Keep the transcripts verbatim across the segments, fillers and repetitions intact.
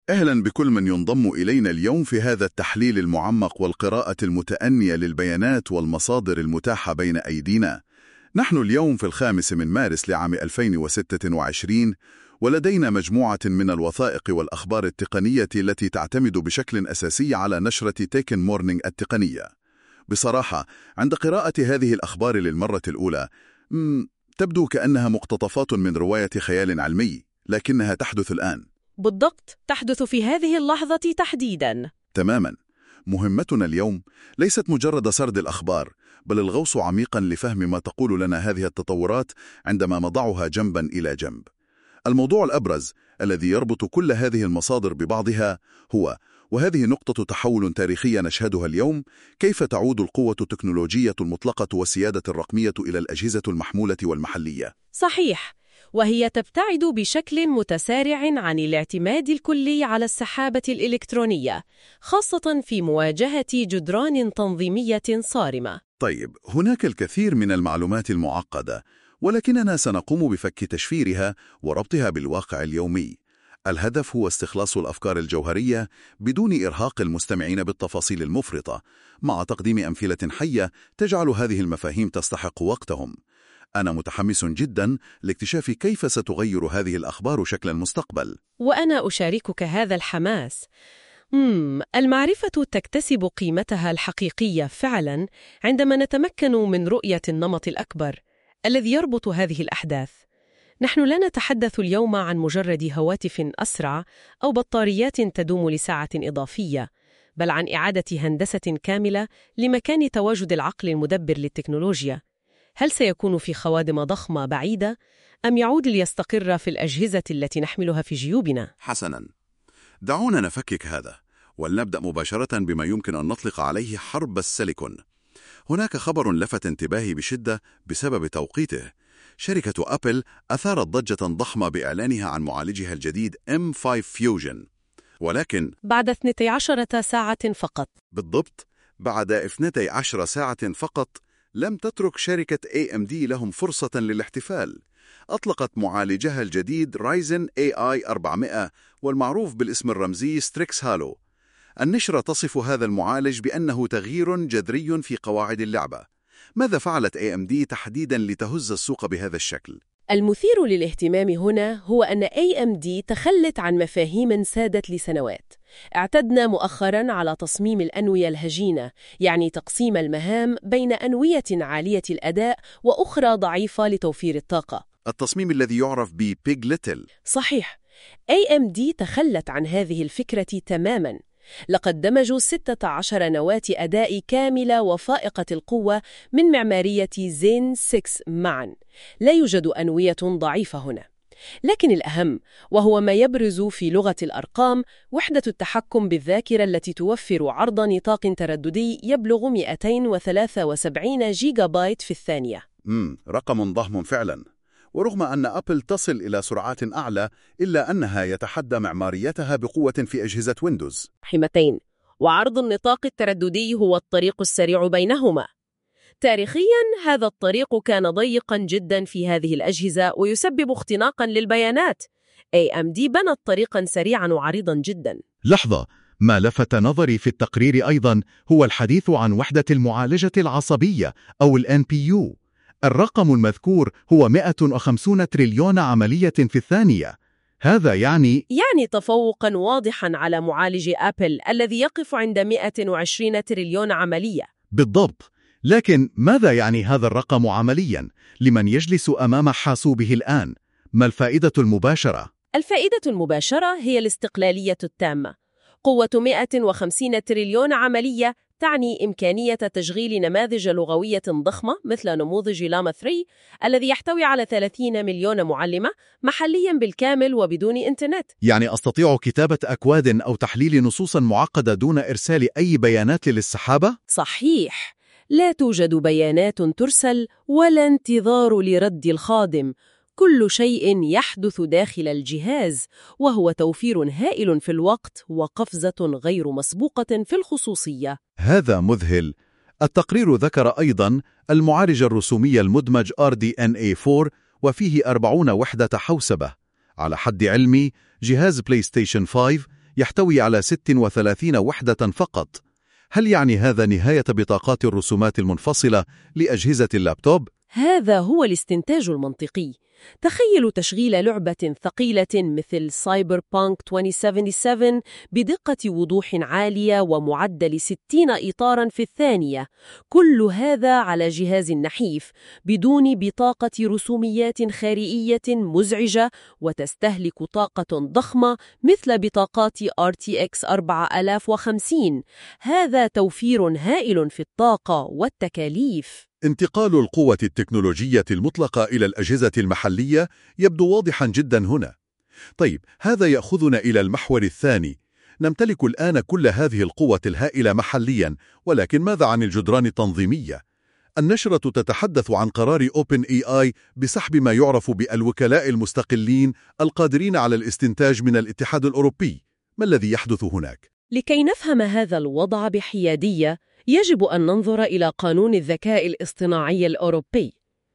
أهلا بكل من ينضم إلينا اليوم في هذا التحليل المعمق والقراءة المتأنية للبيانات والمصادر المتاحة بين أيدينا. نحن اليوم في الخامس من مارس لعام ألفين وستة وعشرين، ولدينا مجموعة من الوثائق والأخبار التقنية التي تعتمد بشكل أساسي على نشرة تيكن مورنينج التقنية. بصراحة، عند قراءة هذه الأخبار للمرة الأولى، تبدو كأنها مقتطفات من رواية خيال علمي، لكنها تحدث الآن. بالضبط، تحدث في هذه اللحظة تحديداً. تماماً. مهمتنا اليوم ليست مجرد سرد الأخبار، بل الغوص عميقاً لفهم ما تقول لنا هذه التطورات عندما نضعها جنباً إلى جنب. الموضوع الأبرز الذي يربط كل هذه المصادر ببعضها هو، وهذه نقطة تحول تاريخية نشهدها اليوم، كيف تعود القوة التكنولوجية المطلقة والسيادة الرقمية إلى الأجهزة المحمولة والمحلية. صحيح، وهي تبتعد بشكل متسارع عن الاعتماد الكلي على السحابة الإلكترونية، خاصة في مواجهة جدران تنظيمية صارمة. طيب، هناك الكثير من المعلومات المعقدة، ولكننا سنقوم بفك تشفيرها وربطها بالواقع اليومي. الهدف هو استخلاص الأفكار الجوهرية بدون إرهاق المستمعين بالتفاصيل المفرطة، مع تقديم أمثلة حية تجعل هذه المفاهيم تستحق وقتهم. أنا متحمس جداً لاكتشاف كيف ستغير هذه الأخبار شكل المستقبل. وأنا أشاركك هذا الحماس. مم. المعرفة تكتسب قيمتها الحقيقية فعلاً عندما نتمكن من رؤية النمط الأكبر الذي يربط هذه الأحداث. نحن لا نتحدث اليوم عن مجرد هواتف أسرع أو بطاريات تدوم لساعة إضافية، بل عن إعادة هندسة كاملة لمكان تواجد العقل المدبر للتكنولوجيا. هل سيكون في خوادم ضخمة بعيدة، أم يعود ليستقر في الأجهزة التي نحملها في جيوبنا؟ حسناً، دعونا نفكك هذا ولنبدأ مباشرة بما يمكن أن نطلق عليه حرب السيليكون. هناك خبر لفت انتباهي بشدة بسبب توقيته. شركة أبل أثارت ضجة ضخمة بإعلانها عن معالجها الجديد إم فايف فيوجن، ولكن بعد اثنتي عشرة ساعة فقط. بالضبط، بعد اثنتي عشرة ساعة فقط لم تترك شركة إيه إم دي لهم فرصة للاحتفال. أطلقت معالجها الجديد رايزن إيه آي أربعمائة، والمعروف بالاسم الرمزي ستريكس هالو. النشرة تصف هذا المعالج بأنه تغيير جذري في قواعد اللعبة. ماذا فعلت إيه إم دي تحديداً لتهز السوق بهذا الشكل؟ المثير للاهتمام هنا هو أن إيه إم دي تخلت عن مفاهيم سادت لسنوات. اعتدنا مؤخراً على تصميم الأنوية الهجينة، يعني تقسيم المهام بين أنوية عالية الأداء وأخرى ضعيفة لتوفير الطاقة. التصميم الذي يعرف ب بيج ليتل. صحيح. إيه إم دي تخلت عن هذه الفكرة تماماً. لقد دمجوا ستة عشر نواة أداء كاملة وفائقة القوة من معمارية زين ستة معاً. لا يوجد أنوية ضعيفة هنا. لكن الأهم، وهو ما يبرز في لغة الأرقام، وحدة التحكم بالذاكرة التي توفر عرض نطاق ترددي يبلغ مئتين وثلاثة وسبعين جيجا بايت في الثانية. مم، رقم ضخم فعلاً. ورغم أن أبل تصل إلى سرعات أعلى، إلا أنها يتحدى معماريتها بقوة في أجهزة ويندوز. حمتين، وعرض النطاق الترددي هو الطريق السريع بينهما. تاريخياً هذا الطريق كان ضيقاً جداً في هذه الأجهزة ويسبب اختناقاً للبيانات. إيه إم دي بنت طريقاً سريعاً وعريضاً جداً. لحظة، ما لفت نظري في التقرير أيضاً هو الحديث عن وحدة المعالجة العصبية أو ال إن بي يو. الرقم المذكور هو مئة وخمسين تريليون عملية في الثانية. هذا يعني يعني تفوقاً واضحاً على معالج أبل الذي يقف عند مئة وعشرين تريليون عملية. بالضبط. لكن ماذا يعني هذا الرقم عملياً لمن يجلس أمام حاسوبه الآن؟ ما الفائدة المباشرة؟ الفائدة المباشرة هي الاستقلالية التامة. قوة مئة وخمسين تريليون عملية تعني إمكانية تشغيل نماذج لغوية ضخمة مثل نموذج لاما ثلاثة الذي يحتوي على ثلاثين مليون معلمة محلياً بالكامل وبدون إنترنت. يعني أستطيع كتابة أكواد أو تحليل نصوص معقدة دون إرسال أي بيانات للسحابة؟ صحيح. لا توجد بيانات ترسل ولا انتظار لرد الخادم. كل شيء يحدث داخل الجهاز، وهو توفير هائل في الوقت وقفزة غير مسبوقة في الخصوصية. هذا مذهل. التقرير ذكر أيضاً المعالج الرسومي المدمج آر دي إن إيه أربعة، وفيه أربعين وحدة حوسبة. على حد علمي، جهاز بلاي ستيشن خمسة يحتوي على ستة وثلاثين وحدة فقط. هل يعني هذا نهاية بطاقات الرسومات المنفصلة لأجهزة اللابتوب؟ هذا هو الاستنتاج المنطقي. تخيلوا تشغيل لعبة ثقيلة مثل سايبر بانك ألفين وسبعة وسبعين بدقة وضوح عالية ومعدل ستين إطاراً في الثانية، كل هذا على جهاز نحيف بدون بطاقة رسوميات خارجية مزعجة وتستهلك طاقة ضخمة مثل بطاقات آر تي إكس أربعة آلاف وخمسين. هذا توفير هائل في الطاقة والتكاليف. انتقال القوة التكنولوجية المطلقة إلى الأجهزة المحلية يبدو واضحا جدا هنا. طيب، هذا يأخذنا إلى المحور الثاني. نمتلك الآن كل هذه القوة الهائلة محليا، ولكن ماذا عن الجدران التنظيمية؟ النشرة تتحدث عن قرار أوبن إي آي بسحب ما يعرف بالوكلاء المستقلين القادرين على الاستنتاج من الاتحاد الأوروبي. ما الذي يحدث هناك؟ لكي نفهم هذا الوضع بحيادية، يجب أن ننظر إلى قانون الذكاء الاصطناعي الأوروبي.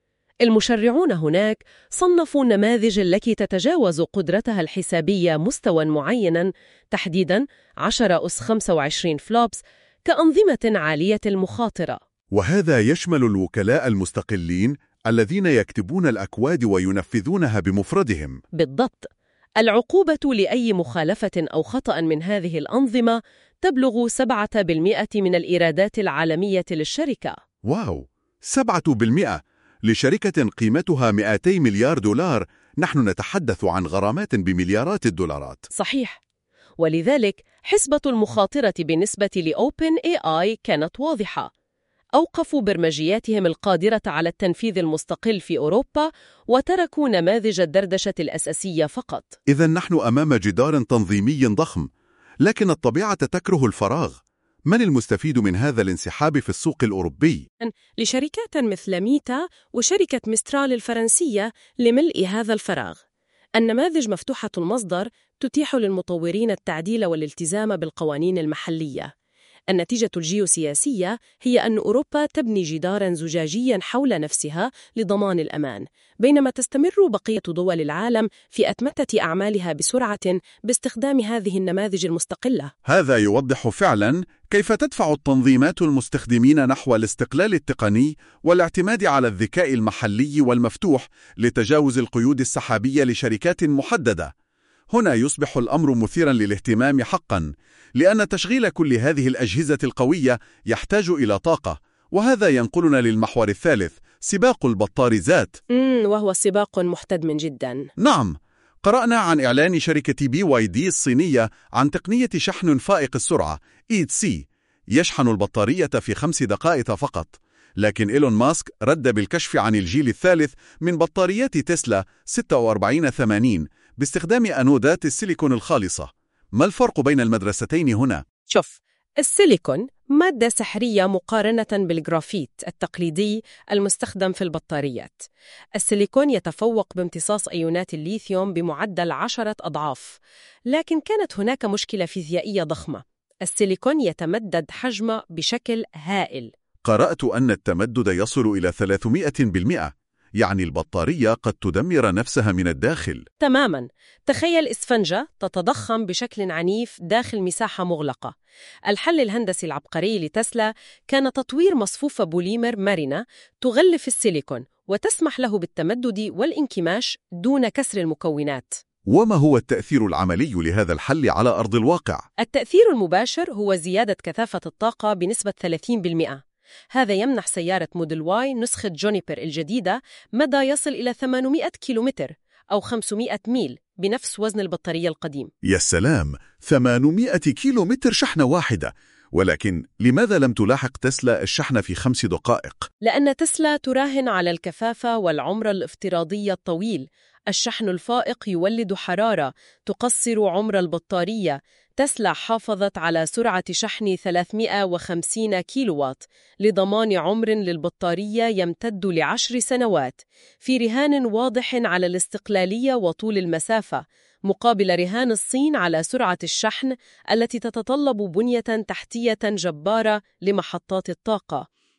المشرعون هناك صنفوا النماذج التي تتجاوز قدرتها الحسابية مستوى معيناً، تحديداً عشرة أس خمسة وعشرين فلوبس، كأنظمة عالية المخاطرة. وهذا يشمل الوكلاء المستقلين الذين يكتبون الأكواد وينفذونها بمفردهم. بالضبط. العقوبة لأي مخالفة أو خطأ من هذه الأنظمة تبلغ سبعة بالمئة من الإيرادات العالمية للشركة. واو، سبعة بالمئة لشركة قيمتها مئتي مليار دولار. نحن نتحدث عن غرامات بمليارات الدولارات. صحيح. ولذلك حسبة المخاطرة بالنسبة لأوبن إي آي كانت واضحة. أوقفوا برمجياتهم القادرة على التنفيذ المستقل في أوروبا وتركوا نماذج الدردشة الأساسية فقط. إذن نحن أمام جدار تنظيمي ضخم، لكن الطبيعة تكره الفراغ. من المستفيد من هذا الانسحاب في السوق الأوروبي؟ لشركات مثل ميتا وشركة ميسترال الفرنسية لملء هذا الفراغ. النماذج مفتوحة المصدر تتيح للمطورين التعديل والالتزام بالقوانين المحلية. النتيجة الجيوسياسية هي أن أوروبا تبني جداراً زجاجياً حول نفسها لضمان الأمان، بينما تستمر بقية دول العالم في أتمتة أعمالها بسرعة باستخدام هذه النماذج المستقلة. هذا يوضح فعلاً كيف تدفع التنظيمات المستخدمين نحو الاستقلال التقني والاعتماد على الذكاء المحلي والمفتوح لتجاوز القيود السحابية لشركات محددة. هنا يصبح الأمر مثيراً للاهتمام حقاً، لأن تشغيل كل هذه الأجهزة القوية يحتاج إلى طاقة. وهذا ينقلنا للمحور الثالث، سباق البطاريزات. مم وهو سباق محتدم جداً. نعم، قرأنا عن إعلان شركة بي واي دي الصينية عن تقنية شحن فائق السرعة إي تي سي يشحن البطارية في خمس دقائق فقط. لكن إيلون ماسك رد بالكشف عن الجيل الثالث من بطاريات تسلا ستة وأربعين ثمانين باستخدام أنودات السيليكون الخالصة. ما الفرق بين المدرستين هنا؟ شوف، السيليكون مادة سحرية مقارنة بالجرافيت التقليدي المستخدم في البطاريات. السيليكون يتفوق بامتصاص أيونات الليثيوم بمعدل عشرة أضعاف، لكن كانت هناك مشكلة فيزيائية ضخمة. السيليكون يتمدد حجمه بشكل هائل. قرأت أن التمدد يصل إلى ثلاثمئة بالمئة، يعني البطارية قد تدمر نفسها من الداخل. تماماً. تخيل إسفنجة تتضخم بشكل عنيف داخل مساحة مغلقة. الحل الهندسي العبقري لتسلا كان تطوير مصفوفة بوليمر مرنة تغلف السيليكون وتسمح له بالتمدد والانكماش دون كسر المكونات. وما هو التأثير العملي لهذا الحل على أرض الواقع؟ التأثير المباشر هو زيادة كثافة الطاقة بنسبة ثلاثين بالمئة. هذا يمنح سيارة موديل واي نسخة جونيبر الجديدة مدى يصل إلى ثمانمئة كيلومتر أو خمسمئة ميل بنفس وزن البطارية القديم. يا سلام، ثمانمئة كيلومتر شحنة واحدة. ولكن لماذا لم تلاحق تسلا الشحن في خمس دقائق؟ لأن تسلا تراهن على الكثافة والعمر الافتراضي الطويل. الشحن الفائق يولد حرارة تقصر عمر البطارية. تسلا حافظت على سرعة شحن ثلاثمئة وخمسين كيلووات لضمان عمر للبطارية يمتد لعشر سنوات، في رهان واضح على الاستقلالية وطول المسافة، مقابل رهان الصين على سرعة الشحن التي تتطلب بنية تحتية جبارة لمحطات الطاقة.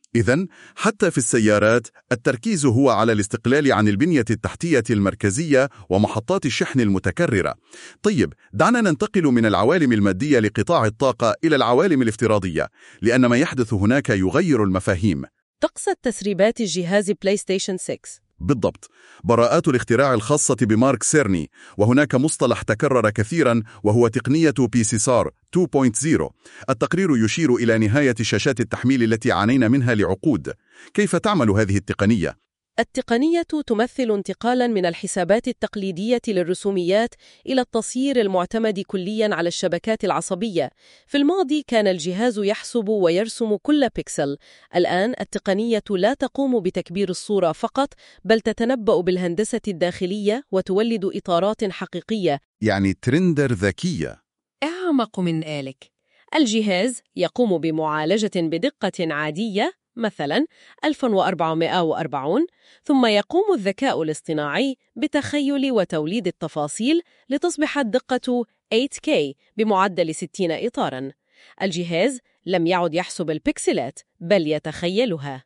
إذن حتى في السيارات التركيز هو على الاستقلال عن البنية التحتية المركزية ومحطات الشحن المتكررة. طيب، دعنا ننتقل من العوالم المادية لقطاع الطاقة إلى العوالم الافتراضية، لأن ما يحدث هناك يغير المفاهيم. تقصد تسريبات الجهاز بلاي ستيشن ستة؟ بالضبط، براءات الاختراع الخاصة بمارك سيرني، وهناك مصطلح تكرر كثيرا وهو تقنية بي سي إس آر اثنين نقطة صفر. التقرير يشير إلى نهاية شاشات التحميل التي عانينا منها لعقود. كيف تعمل هذه التقنية؟ التقنية تمثل انتقالاً من الحسابات التقليدية للرسوميات إلى التصيير المعتمد كلياً على الشبكات العصبية. في الماضي كان الجهاز يحسب ويرسم كل بيكسل. الآن التقنية لا تقوم بتكبير الصورة فقط، بل تتنبأ بالهندسة الداخلية وتولد إطارات حقيقية، يعني ترندر ذكية. أعمق من ذلك. الجهاز يقوم بمعالجة بدقة عادية، مثلاً ألف وأربعمائة وأربعين، ثم يقوم الذكاء الاصطناعي بتخيل وتوليد التفاصيل لتصبح الدقة ثمانية كيه بمعدل ستين إطاراً. الجهاز لم يعد يحسب البكسلات، بل يتخيلها.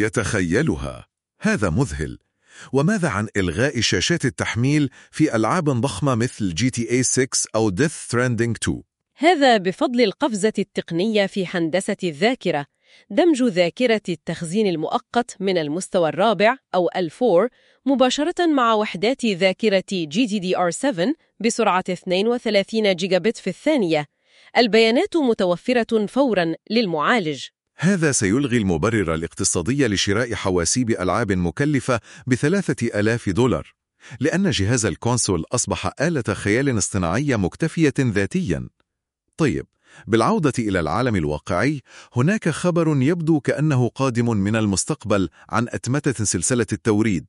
يتخيلها؟ هذا مذهل. وماذا عن إلغاء شاشات التحميل في ألعاب ضخمة مثل جي تي إيه ستة أو Death Stranding اثنين؟ هذا بفضل القفزة التقنية في هندسة الذاكرة. دمج ذاكرة التخزين المؤقت من المستوى الرابع أو إل أربعة مباشرة مع وحدات ذاكرة جي دي دي آر سبعة بسرعة اثنين وثلاثين جيجا بت في الثانية. البيانات متوفرة فوراً للمعالج. هذا سيلغي المبرر الاقتصادي لشراء حواسيب ألعاب مكلفة بثلاثة آلاف دولار، لأن جهاز الكونسول أصبح آلة خيال اصطناعية مكتفية ذاتياً. طيب، بالعودة إلى العالم الواقعي، هناك خبر يبدو كأنه قادم من المستقبل عن أتمتة سلسلة التوريد.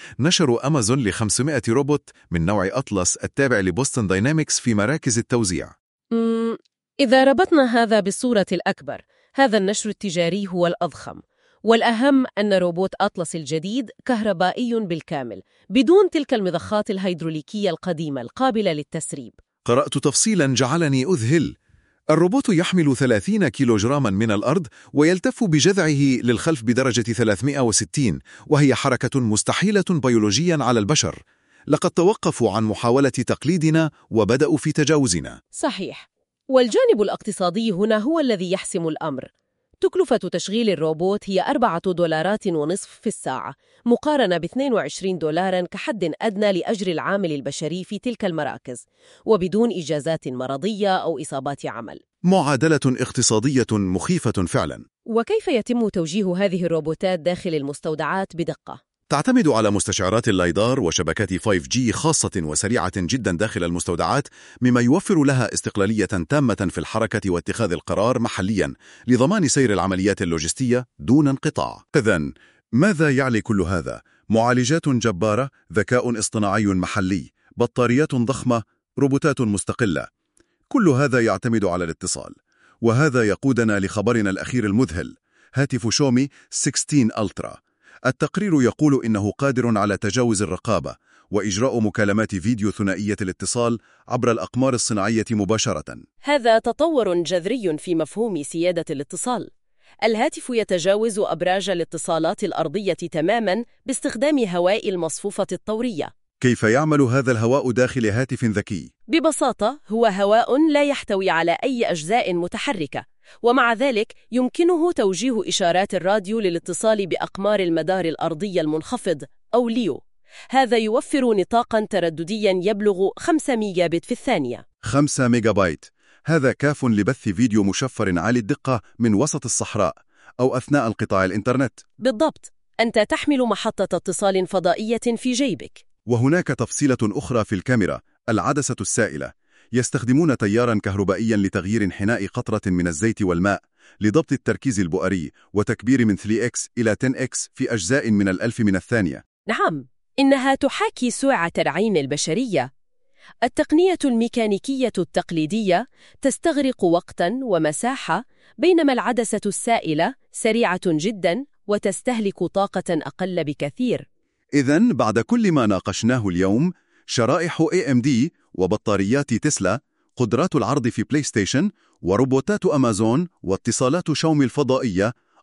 نشر أمازون لخمسمائة روبوت من نوع أطلس التابع لبوستن دايناميكس في مراكز التوزيع. مم، إذا ربطنا هذا بالصورة الأكبر، هذا النشر التجاري هو الأضخم. والأهم أن روبوت أطلس الجديد كهربائي بالكامل، بدون تلك المضخات الهيدروليكية القديمة القابلة للتسريب. قرأت تفصيلاً جعلني أذهل. الروبوت يحمل ثلاثين كيلوغراما من الأرض ويلتف بجذعه للخلف بدرجة ثلاثمائة وستين، وهي حركة مستحيلة بيولوجياً على البشر. لقد توقفوا عن محاولة تقليدنا وبدأوا في تجاوزنا. صحيح. والجانب الاقتصادي هنا هو الذي يحسم الأمر. تكلفة تشغيل الروبوت هي أربعة دولارات ونصف في الساعة، مقارنة ب اثنين وعشرين دولارا كحد أدنى لأجر العامل البشري في تلك المراكز، وبدون إجازات مرضية أو إصابات عمل. معادلة اقتصادية مخيفة فعلا. وكيف يتم توجيه هذه الروبوتات داخل المستودعات بدقة؟ تعتمد على مستشعرات اللايدار وشبكات فايف جي خاصة وسريعة جدا داخل المستودعات، مما يوفر لها استقلالية تامة في الحركة واتخاذ القرار محليا لضمان سير العمليات اللوجستية دون انقطاع. إذن ماذا يعني كل هذا؟ معالجات جبارة، ذكاء اصطناعي محلي، بطاريات ضخمة، روبوتات مستقلة. كل هذا يعتمد على الاتصال. وهذا يقودنا لخبرنا الأخير المذهل، هاتف شاومي ستة عشر ألترا. التقرير يقول إنه قادر على تجاوز الرقابة وإجراء مكالمات فيديو ثنائية الاتصال عبر الأقمار الصناعية مباشرة. هذا تطور جذري في مفهوم سيادة الاتصال. الهاتف يتجاوز أبراج الاتصالات الأرضية تماماً باستخدام هواء المصفوفة الطورية. كيف يعمل هذا الهواء داخل هاتف ذكي؟ ببساطة هو هواء لا يحتوي على أي أجزاء متحركة، ومع ذلك يمكنه توجيه إشارات الراديو للاتصال بأقمار المدار الأرضي المنخفض أو ليو. هذا يوفر نطاقاً ترددياً يبلغ خمسة ميجا بت في الثانية. خمسة ميجا بايت، هذا كاف لبث فيديو مشفر عالي الدقة من وسط الصحراء أو أثناء انقطاع الإنترنت. بالضبط، أنت تحمل محطة اتصال فضائية في جيبك. وهناك تفصيلة أخرى في الكاميرا، العدسة السائلة. يستخدمون تياراً كهربائياً لتغيير انحناء قطرة من الزيت والماء لضبط التركيز البؤري وتكبير من ثلاثة إكس إلى عشرة إكس في أجزاء من الألف من الثانية. نعم، إنها تحاكي سرعة العين البشرية. التقنية الميكانيكية التقليدية تستغرق وقتاً ومساحة، بينما العدسة السائلة سريعة جداً وتستهلك طاقة أقل بكثير. إذن بعد كل ما ناقشناه اليوم، شرائح إيه إم دي وبطاريات تسلا، قدرات العرض في بلاي ستيشن، وروبوتات أمازون، واتصالات شاومي الفضائية،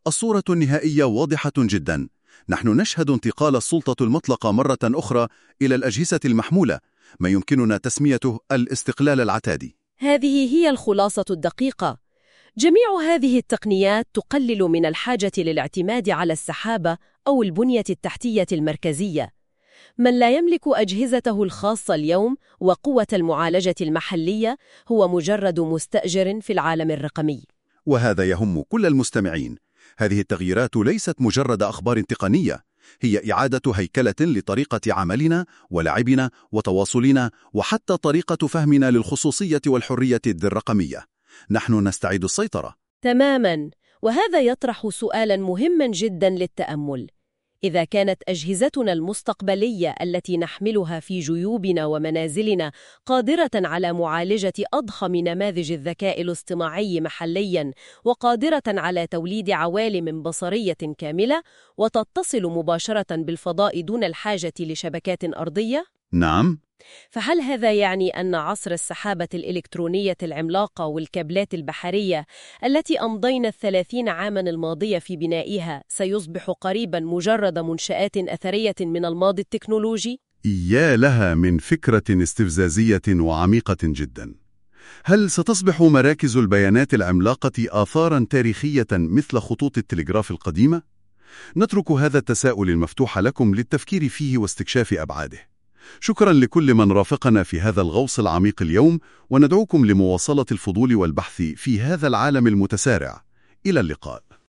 الصورة النهائية واضحة جدا. نحن نشهد انتقال السلطة المطلقة مرة أخرى إلى الأجهزة المحمولة، ما يمكننا تسميته الاستقلال العتادي. هذه هي الخلاصة الدقيقة. جميع هذه التقنيات تقلل من الحاجة للاعتماد على السحابة أو البنية التحتية المركزية. من لا يملك أجهزته الخاصة اليوم وقوة المعالجة المحلية هو مجرد مستأجر في العالم الرقمي. وهذا يهم كل المستمعين. هذه التغييرات ليست مجرد أخبار تقنية، هي إعادة هيكلة لطريقة عملنا ولعبنا وتواصلنا وحتى طريقة فهمنا للخصوصية والحرية الرقمية. نحن نستعيد السيطرة. تماماً، وهذا يطرح سؤالاً مهماً جداً للتأمل. إذا كانت أجهزتنا المستقبلية التي نحملها في جيوبنا ومنازلنا قادرة على معالجة أضخم نماذج الذكاء الاصطناعي محلياً وقادرة على توليد عوالم بصرية كاملة وتتصل مباشرة بالفضاء دون الحاجة لشبكات أرضية؟ نعم. فهل هذا يعني أن عصر السحابة الإلكترونية العملاقة والكابلات البحرية التي أمضينا الثلاثين عاماً الماضية في بنائها سيصبح قريباً مجرد منشآت أثرية من الماضي التكنولوجي؟ يا لها من فكرة استفزازية وعميقة جداً. هل ستصبح مراكز البيانات العملاقة آثاراً تاريخية مثل خطوط التلغراف القديمة؟ نترك هذا التساؤل المفتوح لكم للتفكير فيه واستكشاف أبعاده. شكراً لكل من رافقنا في هذا الغوص العميق اليوم، وندعوكم لمواصلة الفضول والبحث في هذا العالم المتسارع. إلى اللقاء.